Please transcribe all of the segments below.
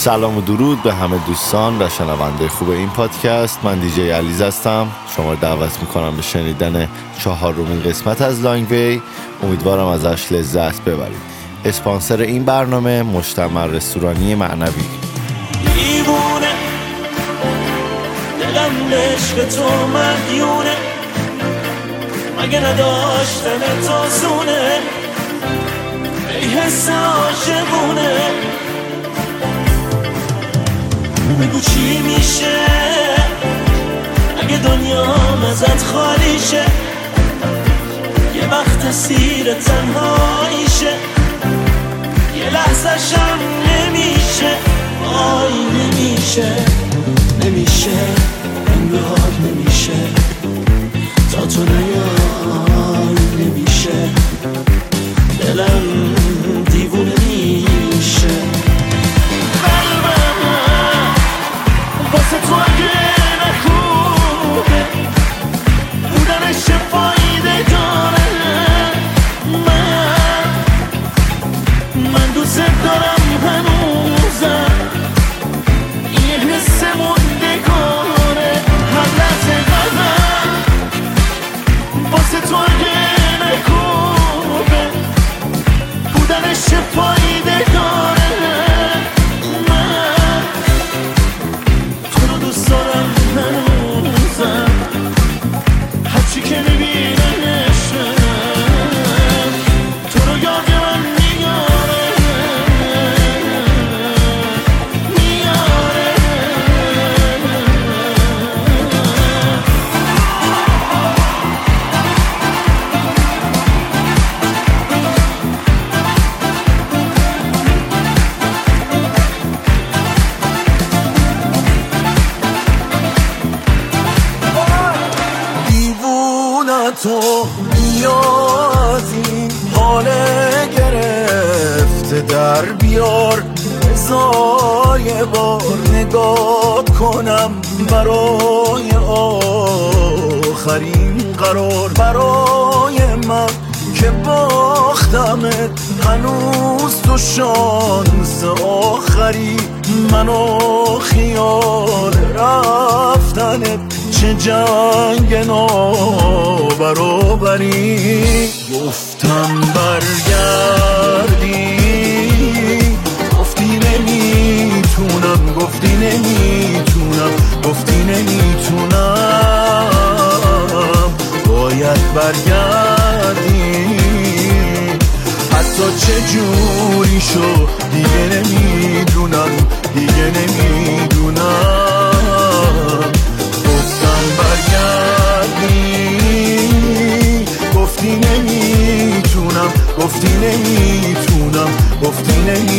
سلام و درود به همه دوستان و شنونده خوب این پادکست. من دیجی علیز هستم. شما رو دعوت میکنم به شنیدن 4مین قسمت از لانگ وی. امیدوارم ازش لذت ببرید. اسپانسر این برنامه مجتمع رستورانی معنوی. دیوونه دلم عشق تو مدیونه، مگه نداشتن تو زونه، ای حس عاشقونه. بگو چی میشه اگه دنیام ازت خالی شه، یه وقت اسیر تنهاییشه، یه لحظه شم نمیشه، آی نمیشه، نمیشه انگار نمیشه، تا تو نیای نمیشه، دلم دیوونه میشه. واسه تو اگه نخوبه بودنش چه فایده داره، من دوست دارم هنوزم، یه حس موندگاره هر لحظه قلبم. واسه تو اگه نخوبه بودنش چه فایده داره، هرچی که میبینمشم تو رو یاد من میاره، میاره. تو بیا از این حال گرفته در بیار، بذار بار نگاه کنم برای آخرین قرار، برای من که باختمت هنوز تو شانس آخری، منو خیال رفتنت چه جنگ نابرابری. گفتم برگردی گفتی نمیتونم، گفتی نمیتونم، گفتی نمیتونم، باید برگردی. حتی چه جوری شو دیگه نمیدونم، دیگه نمیدونم. گفتم برگردی گفتی نمیتونم، گفتی نمیتونم، گفتی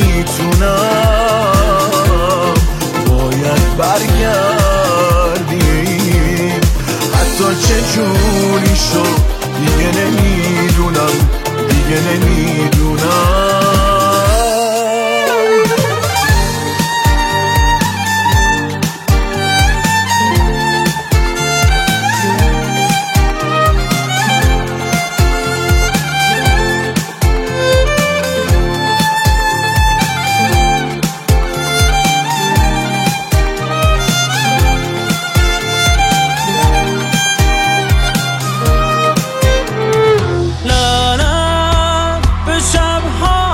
نمیتونم، باید برگردی. حتی چه جوری شو دیگه نمیدونم، دیگه نمیدونم. به شب‌ها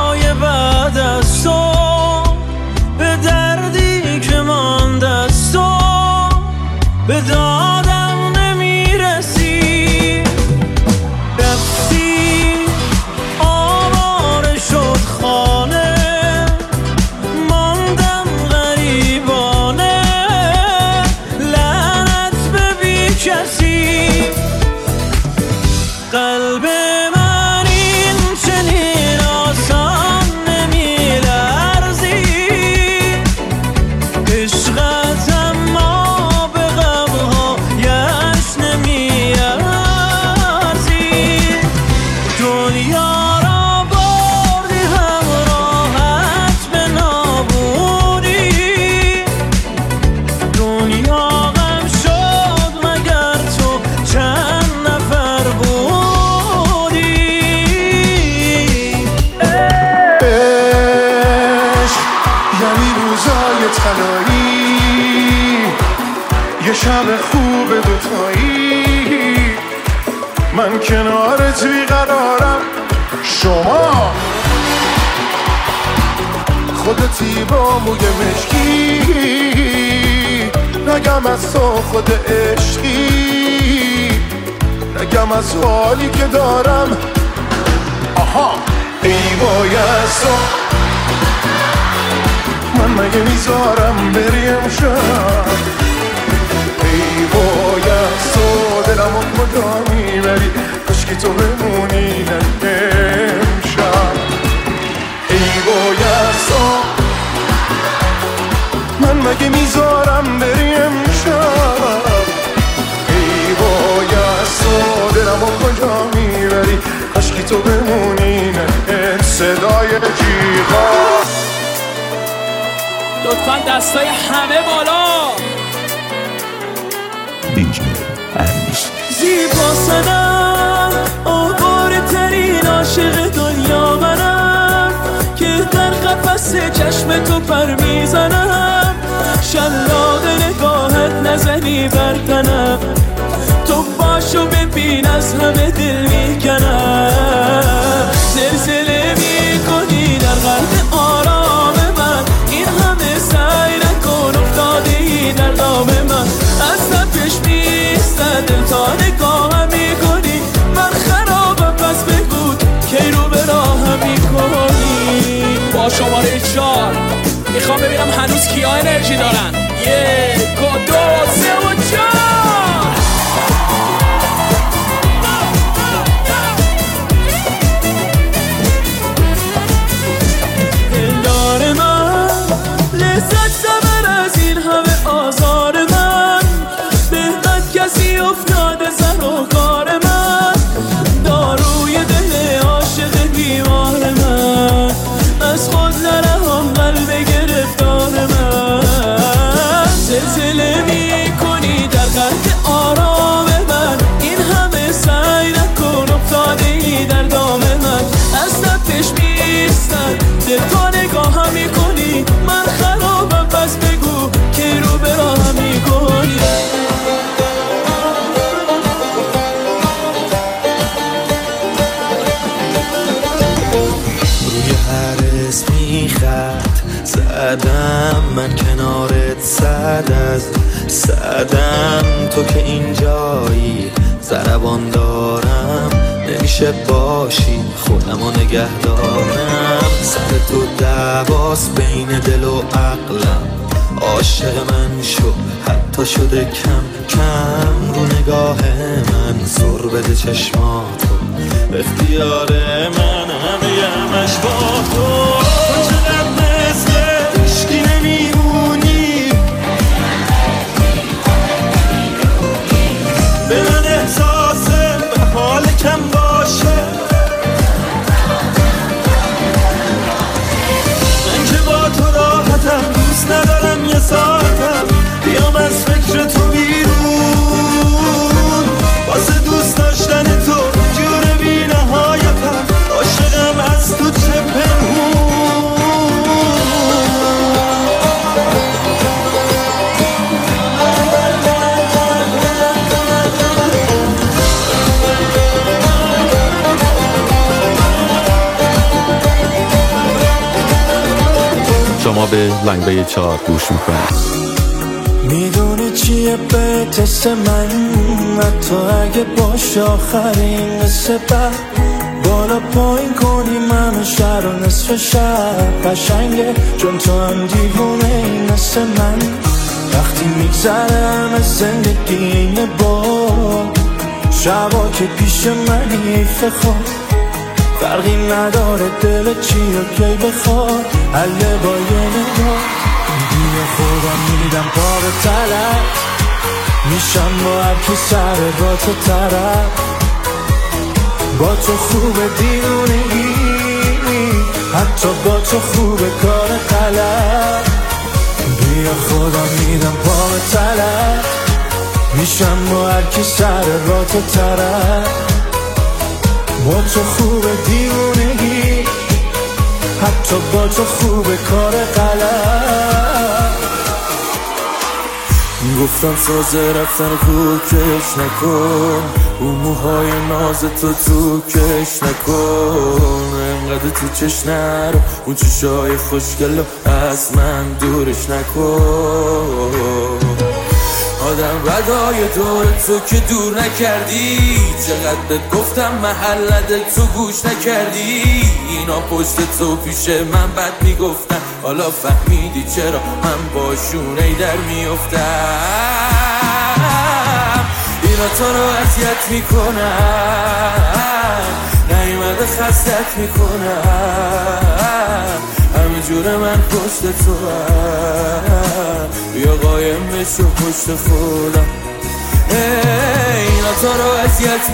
شب خوب دوتایی، من کنارت بیقرارم. شما خودتی با موی مشکی، نگم از تو خود عشقی، نگم از حالی که دارم. آها ای وای از تو، من مگه میذارم بری امشب؟ ای وای از تو، دلمو کجا میبری؟ کاشکی تو بمونی امشب. ای وای از تو، من مگه میذارم بری امشب؟ ای وای از تو، دلمو کجا میبری؟ کاشکی تو بمونی صدای جیغا. لطفاً دستای همه بالا. دیجی اریش زیبا سنم، آواره ترین عاشق دنیا منم، که در قفس چشم تو پر میزنم. شلاق نگاهت نزنی بردنم، تو باشو ببین از همه دل میکنم. زلزله میکنی در قلب آرام من، این همه سعی نکن افتادی در دام من. از تپش میستد دل تا نگاهم میکنی، من خرابم پس بگو کی رو به راهم میکنی. با شماره 4 میخوام ببینم هنوز کیا انرژی دارن. 1 و 2 3 و 4. افتاده سر و کار من، داروی دل عاشق بیمار من، از خود نرهم قلب گرفتار من. زلزله میکنی در قلب آرام من، این همه سعی نکن افتاده ای در دام من. از تپش میستن دل تا نگاهم میکنی، من خرابم پس بگو کی رو به راهم میکنی. خط زدم من کنارت، صد از صدم تو که اینجایی ضربان دارم. نمیشه باشی خودمو نگه دارم، سر تو دعواست بین دل و عقلم. عاشق من شو حتی شده کم کم، رو نگاه من سر بده چشماتو، اختیار من همه همش با تو. چقدر مثل عشقی نمیمونی، به من احساس حال کم باشه. من که با تو راحتم، دوست ندارم یه ساعتم بیام از فکر تو بیرون. واسه دوست داشتن تو جور بی نهایتم، عاشقم از تو چه پنهون. شما به لنگوی 4 گوش میکنید. میدونی چیه بهتست من، حتی اگه باشه آخرین قصه بعد. بالا پایین کنی منو شهر و نصف شب قشنگه، چون تو هم دیوونه این مثل من. وقتی میگذرم از زندگی اینه با شبا که پیش منی ایف خواب، فرقی نداره دل چی و کی بخواد، حله با یه نگاه. بیا خودم میدم پا به طلب، میشم با هر کی سر با تو طرف. با تو خوبه دیوونگی، حتی با تو خوبه کار غلط. بیا خودم میدم پا به طلب، میشم با هر کی سر با تو طرف. با تو خوبه دیوونگی، حتی با تو خوبه کار غلط. گفتم سازه رفتن کوکش نکن، اون موهای ناز تو کش نکن، انقدر تو چش نرو، اون چشای خوشگلو از من دورش نکن. آدم بدای دور تو که دور نکردی، چقدر بهت گفتم محلت تو گوش نکردی. اینا پشت تو پیش من بد میگفتن، حالا فهمیدی چرا من باشون ای در میافتم. اینا تو رو اذیت میکنن، نیومده خستت میکنن، همه جور من پشت تو هم، بیا قایم بشو پشت خودم. اینا تو رو اذیت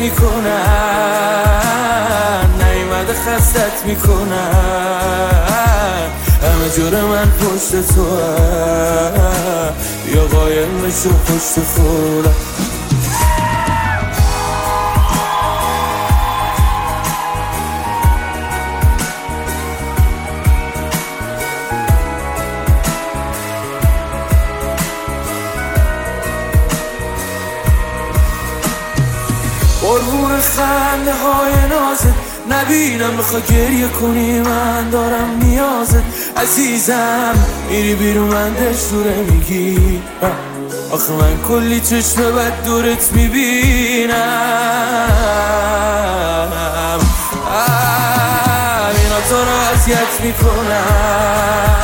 میکنن، نیومده خستت میکنن، همه جور من پشت تو هم، بیا قایم بشو پشت خودم. قربون خنده های نازت نبینم، بخوا گریه کنی من دارم نیازت. عزیزم میری بیرون من دشوره میگی، آخه من کلی چشم بد دورت میبینم. اینا تو رو اذیت میکنم،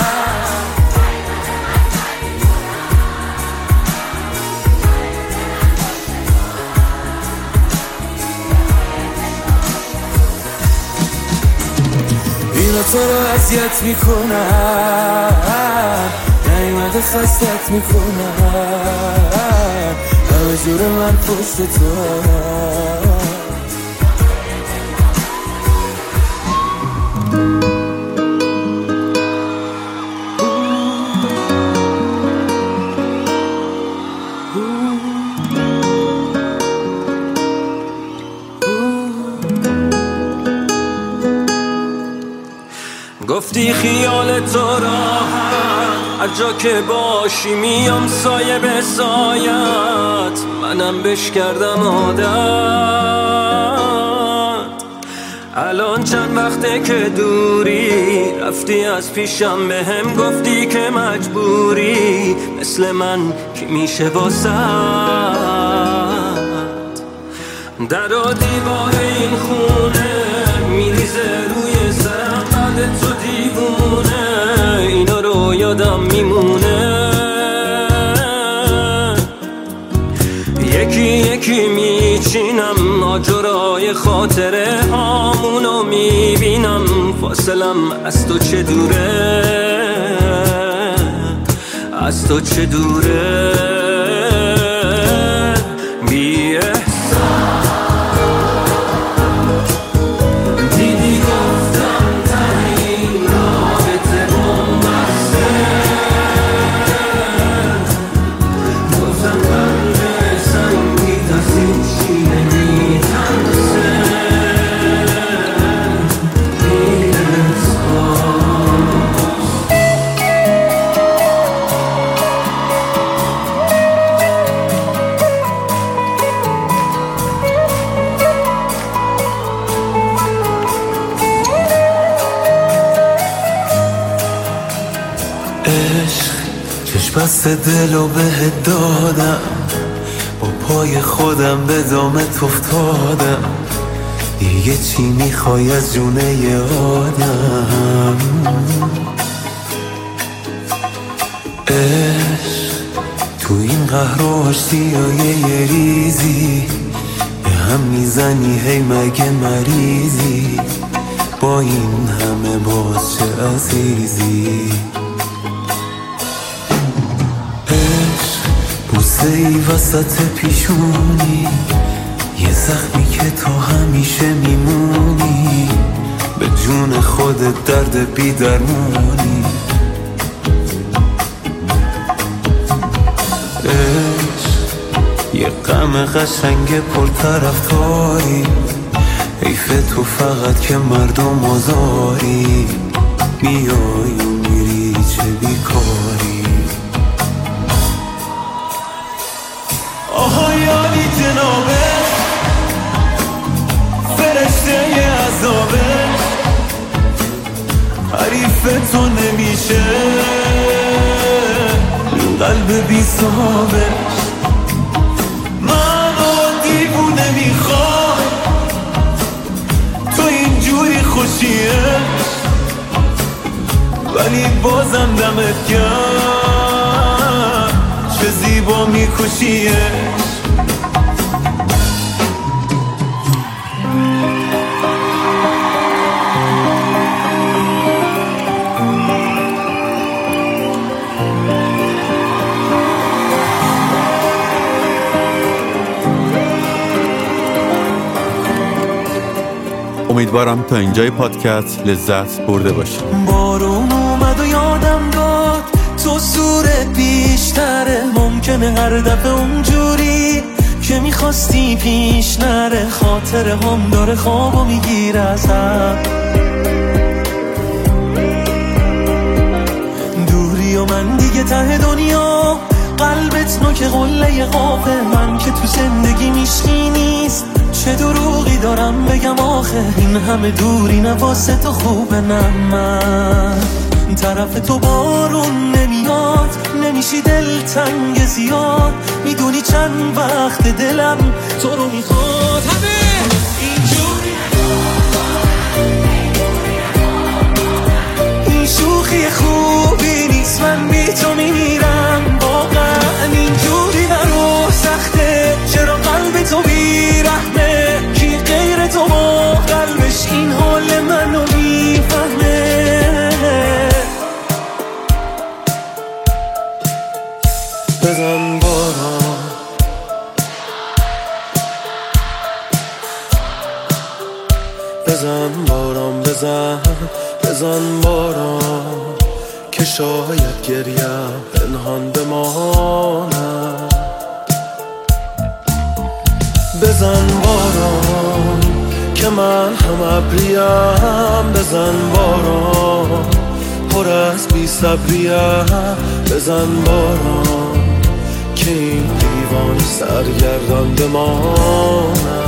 اینا تو رو اذیت میکنن، نیومده خستت میکنن، همه جور من پشت تو هم. گفتی خیال تو راحت، هر جا که باشی میام سایه به سایت، منم بش کردم عادت. الان چند وقته که دوری، رفتی از پیشم بهم گفتی که مجبوری، مثل من کی میشه واسط. در و دیوار این خونه میریزه روی سرم، بعد تو دیوونه اینا رو یادم میمونه. یکی یکی میچینم آجرای خاطره هامونو میبینم، فاصلم از تو چه دوره، از تو چه دوره. بی بست دلو بهت دادم، با پای خودم به دامت افتادم، دیگه چی میخوای از جونه ی آدم. عشق تو این قهر و آشتیای یه ریزی، به هم میزنی هی مگه مریضی، با این همه باز چه عزیزی. بوسه ای وسط پیشونی، یه زخمی که تو همیشه میمونی، به جون خودت درد بی درمونی. عشق یه غم قشنگ پرطرفداری، حیف تو فقط که مردم آزاری، میای و میری چه بیکاری. کیف تو نمیشه قلب بی صاحبش. منو دیوونه میخوای تو اینجوری خوشیه ولی بازم دمت گرم چه زیبا میکشیه. امیدوارم تا اینجای پادکست لذت برده باشی. بارون اومد و یادم داد تو صورت بیشتره، ممکنه هر دفعه اونجوری که میخواستی پیش نره. خاطره هم داره خوابو میگیره ازم، دوری و من دیگه ته دنیا، قلبت نوک قله قافه. من که تو زندگی میشکی نیست، چه دروغی دارم بگم آخه. این همه دوری نواسه تو خوبه، نه من طرف تو بارون نمیاد، نمیشی دلتنگ زیاد. میدونی چند وقت دلم تو رو میخواد، همه اینجوری. این شوخی خوبی نیست، من بی تو میمیرم. واقعا اینجوری برو سخته، چرا قلب تو بیرحمه؟ کی غیر تو با قلبش این حال منو میفهمه؟ بزن باران، بزن باران، بزن باران، که شاید گریم پنهان بمانم. بزن باران که من هم ابریم، بزن باران پر از بی صبریم. بزن باران که این دیوان سرگردان بمانم.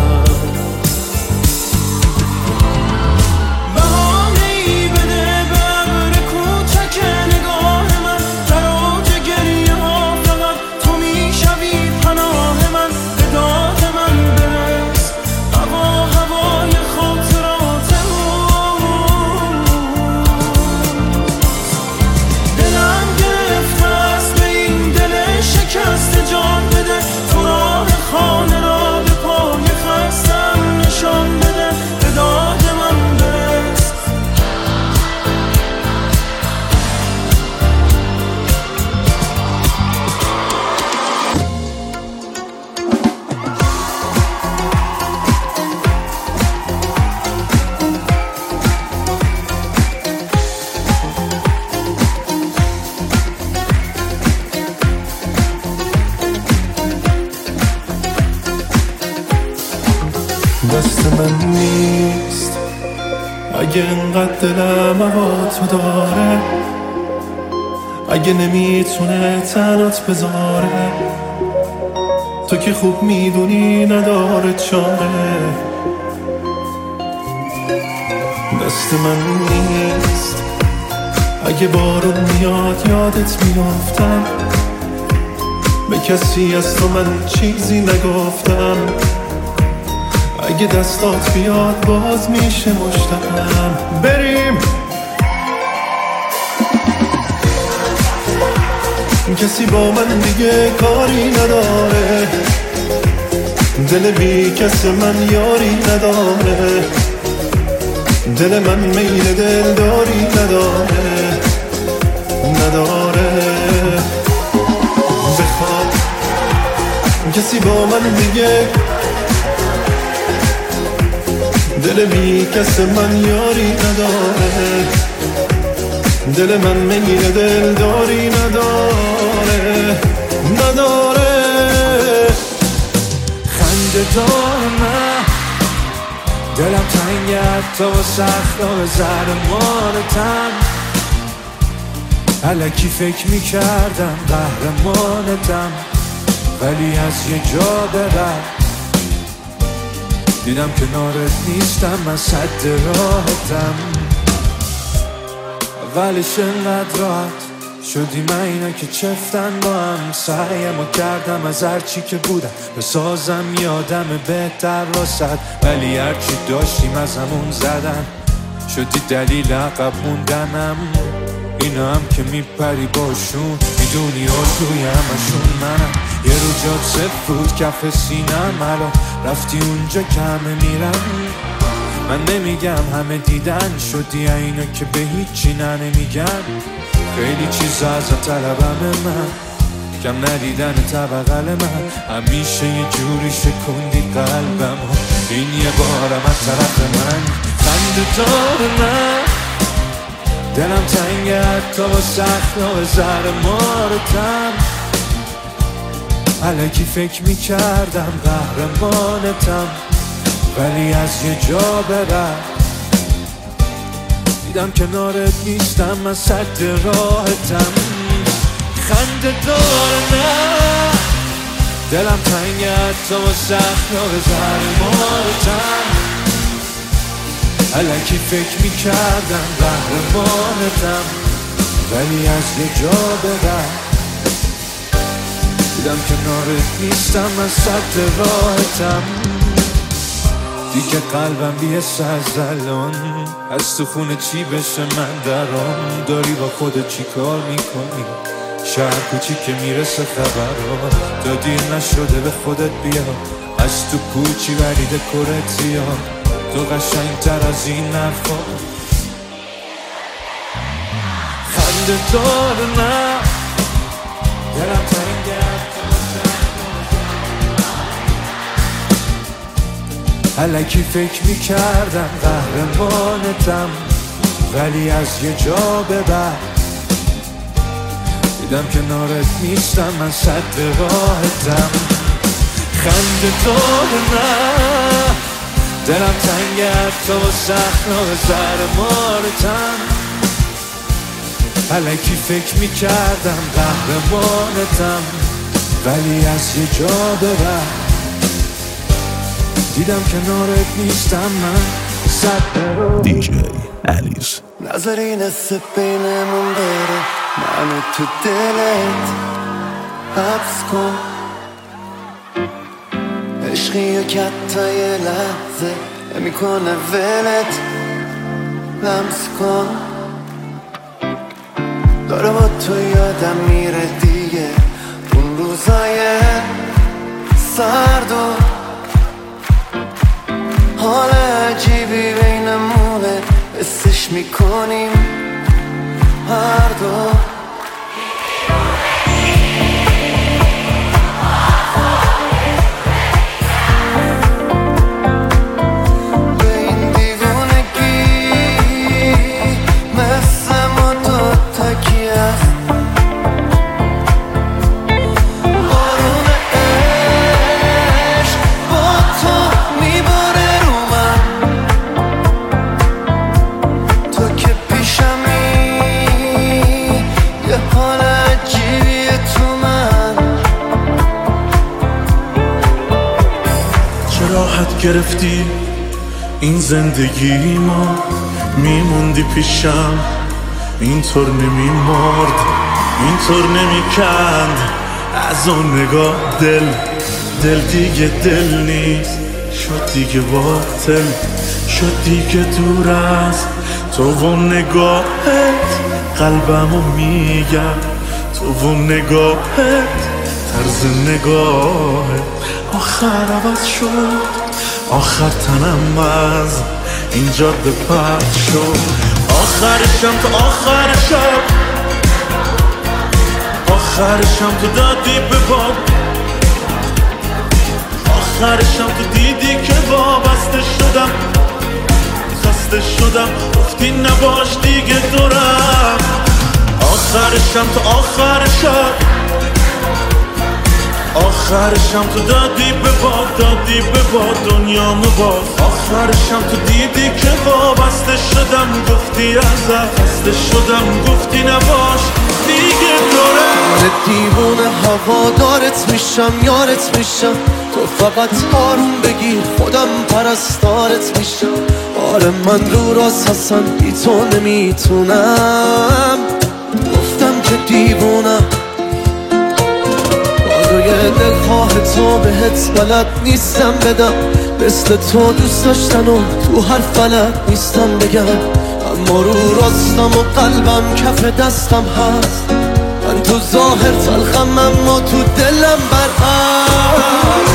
دست من نیست اگه انقدر دلم هوا تو داره، اگه نمیتونه تنات بذاره. تو که خوب میدونی نداره چاره. دست من نیست اگه بارون میاد یادت میافتم، به کسی از تو من چیزی نگفتم. اگه دستات بیاد باز میشه مشتم. بریم کسی با من دیگه کاری نداره، دل بی کس من یاری نداره. دل من میل دلداری نداره، بخواد کسی با من دیگه، دل بی کس من یاری نداره. دل من میل دلداری نداره. خنده دارم، دلم تنگه تا سخت و زرمانتم. الکی فکر میکردم قهرمانتم، ولی از یه جا به بعد دیدم کنارت نیستم، من صد راحتم. اولش انقدر راحت شدیم اینا که چفتن با هم، سعیمو کردم از هرچی که بودم بسازم یادم بهتر واسد، ولی هرچی داشتیم از همون زدن شدی دلیل عقب موندنم. اینا هم که میپری باشون میدونی آرزوی همشون منم، یه رو جات صفر بود کف سینم، الان رفتی اونجا که همه میرم. من نمیگم همه دیدن شدی اینا که به هیچی نمیگن، خیلی چیزا ازت طلبم من، کم ندیدن طبقل من، همیشه یه جوری شکندی قلبم، این یه بارم از طرف من خنده دار من، دلم تنگه حتی با سخت زهر مارتم، الکی فکر میکردم قهرمانتم، ولی از یه جا به بعد دیدم کنارت نیستم، من سد راحتم. خنده دار نه دلم تنگه حتی با سخت زهر مارتم، الکی فکر میکردم قهرمانتم، ولی از یه جا به بعد دیدم کنارت نیستم، من سد راحتم. دیگه قلبم بیسته از الان، از تو خونه چی بشه من درام، داری با خودت چی کار میکنی، شهر کوچی که میرسه خبرات، تا دیر نشده به خودت بیا، از تو کوچی ولی دکورت زیاد، تو قشنگ تر از این نفا. خنده دار نه دلم تنگه الکی فکر میکردم قهرمانتم، ولی از یه جا به بعد دیدم کنارت نیستم، من سد راحتم. خنده دار نه دلم تنگه حتی با سخت زهر مارتم، الکی فکر میکردم قهرمانتم، ولی از یه جا به بعد دیدم کنارت نیستم، من سد دیجی الیز. نظری نصف بینمون بره، منو تو دلت حبس کن، عشقی که حتی یه لحظه نمیکنه ولت لمس کن، داره با تو یادم میره دیگه اون روزای سرد و حال عجیبی بینمونه حسش میکنیم هر دو. به این دیوونگی مثل ما دوتا کی هست، بارون عشق با تو میباره رو من، تو که پیشمی یه حال عجیبیه تو من. چه راحت گرفتی این زندگی، ما میموندی پیشم، اینطور نمیمرد اینطور نمیکند از اون نگاه، دل دیگه دل نیست، شد دیگه باطل، شد دیگه دور از تو و نگاهت، قلبمو میگم تو و نگاهت، طرز نگاهت آخر عوض شد، آخر تنم از این جاده پرد شد، آخرشم تو آخر شب، آخرشم تو دادی به باد، آخرشم تو دیدی که وابسته شدم، خسته شدم گفتی نباش دیگه دورم، آخرشم تو آخر شب، آخرشم تو دادی به باد، دادی به باد دنیامو باز، آخرشم تو دیدی که وابسته شدم، گفتی ازت خسته شدم گفتی نباش دیگه دورم. من دیوونه هوادارت میشم یارت میشم، تو فقط آروم بگیر خودم پرستارت میشم، آره من رو راست هستم بی تو نمیتونم، گفتم که دیوونم بازوی دلخواه تو بهت بلد نیستم بدم، مثل تو دوست داشتن و تو هر فلک نیستم بگم، اما رو راستم و قلبم کف دستم هست، من تو ظاهر تلخم اما تو دلم برعکس،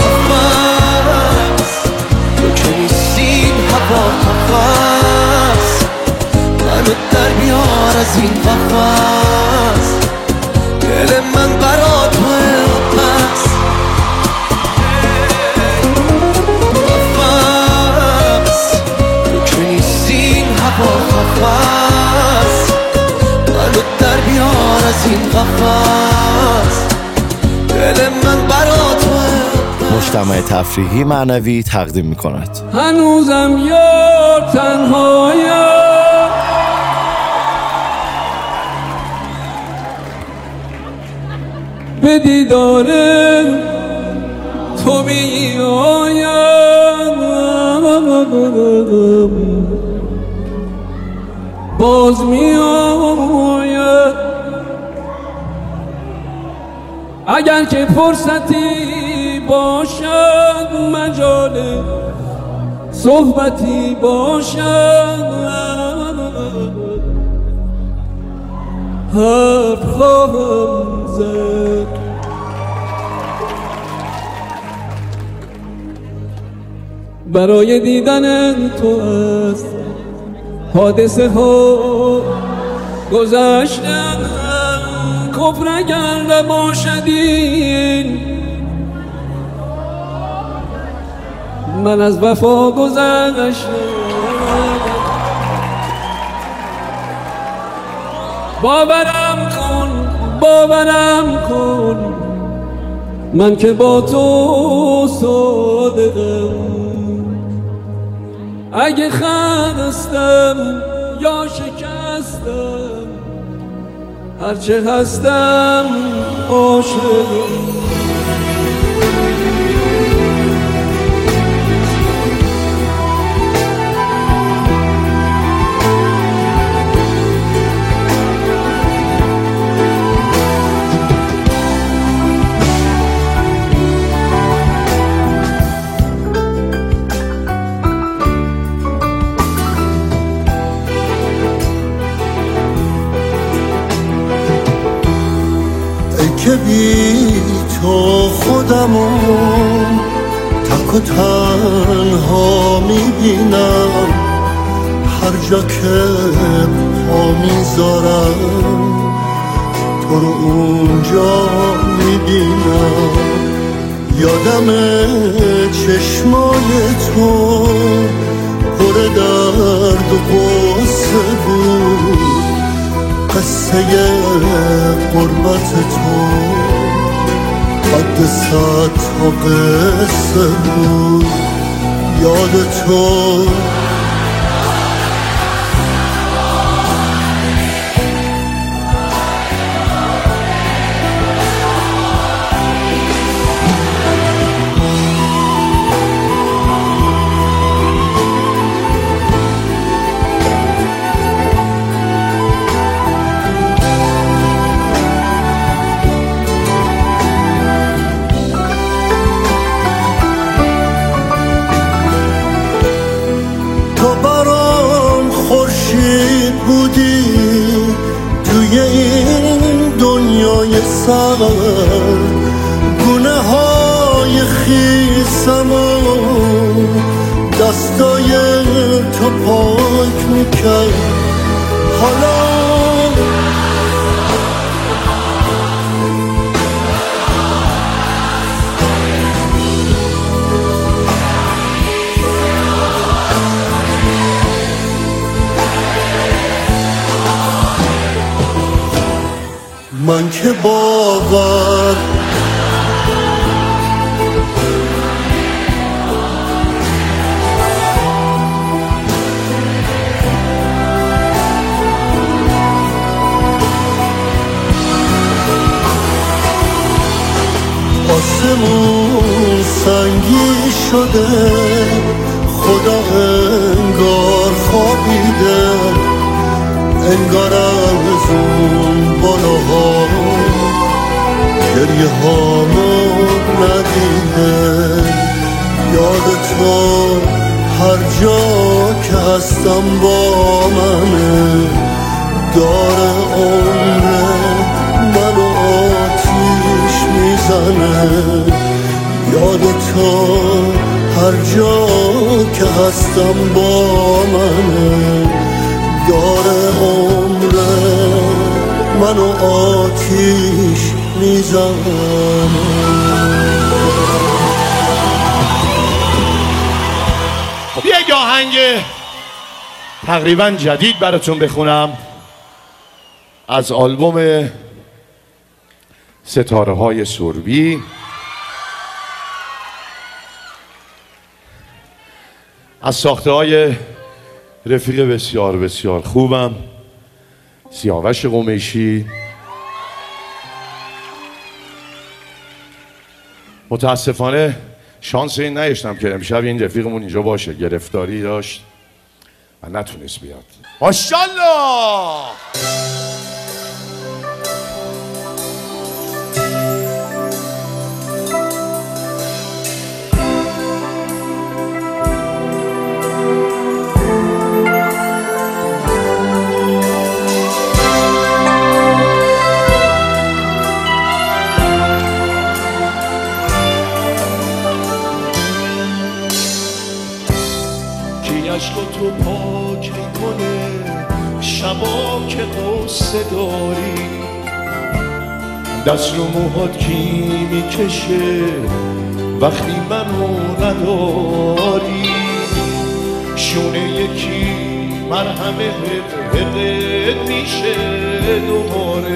تو که نیستین هوا قفص، منو در بیار از این قفص، دل من برا توه پس قفص، تو که نیستین هوا قفص، منو در بیار از این قفص، دل من برا توه. مجتمع تفریحی معنوی تقدیم می‌کند. هنوزم یار تنهایم، به دیدار تو میایم، باز میایم، اگر که فرصتی باشد مجال صحبتی باشد، حرف خواهم زد. برای دیدن تو است حادثه ها گذشتن، کفر اگر نباشدین من از وفا گذشتم، باورم کن من که با تو صادقم، اگه خستم یا شکستم هرچه هستم عاشقم. که بی تو خودمو تک و تنها میبینم، هر جا که پا میذارم تو رو اونجا میبینم، یادم چشمای تو پر درد و غصه بود، قصه غربت تو قد 100 تا قصه بود، یاد تو بودی توی این دنیای سرد، گونه های خیسم و دستای تو پاک میکرد، حالا من که باور آسمون سنگی شده، خدا انگار از اون بالاها گریه هامو ندیده. یاد تو هر جا که هستم با منه، داره عمر منو آتیش میزنه. یاد تو هر جا که هستم با منه، داره عمر منو آتیش میزنه. خب یک آهنگ تقریبا جدید براتون بخونم از آلبوم ستاره های سربی. از ساخته های رفیق بسیار بسیار خوبم، سیاوش قمیشی. متاسفانه شانس این نداشتم که امشب این رفیقمون اینجا باشه، گرفتاری داشت و نتونست بیاد. ماشاءالله. عشق تو پاک میکنه شبا که قصه داری، دست رو موهات کی میکشه وقتی منو نداری. شونه یکی مرهمه حقت میشه دوباره،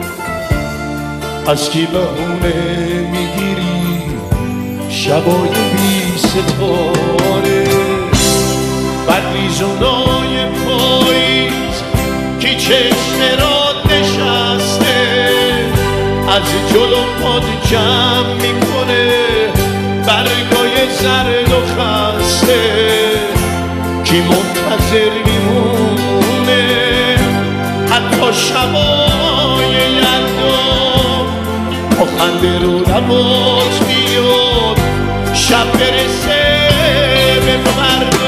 از کی بهونه میگیری شبای بی ستاره. بدریزونای پاییز کی چشمه را نشسته، از جلو پاد جمع میکنه برگای زرد و خسته. کی منتظر میمونه حتی شبای یلدا، با خنده رو لباس بیاد شب برسه به فردا.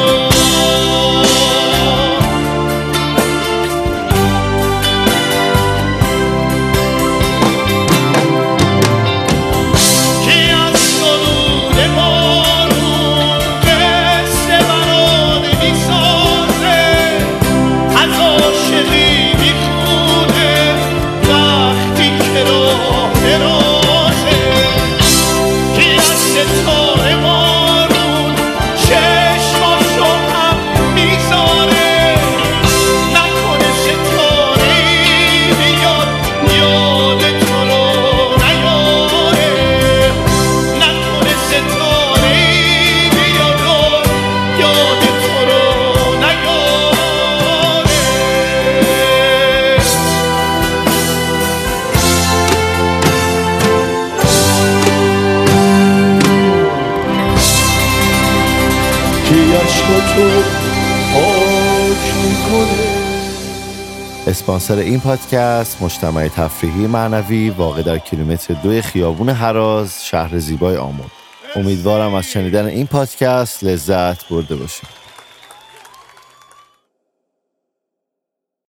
اسپانسر این پادکست مجتمع تفریحی معنوی واقع در کیلومتر 2 خیابون هراز، شهر زیبای آمل. امیدوارم از شنیدن این پادکست لذت برده باشید.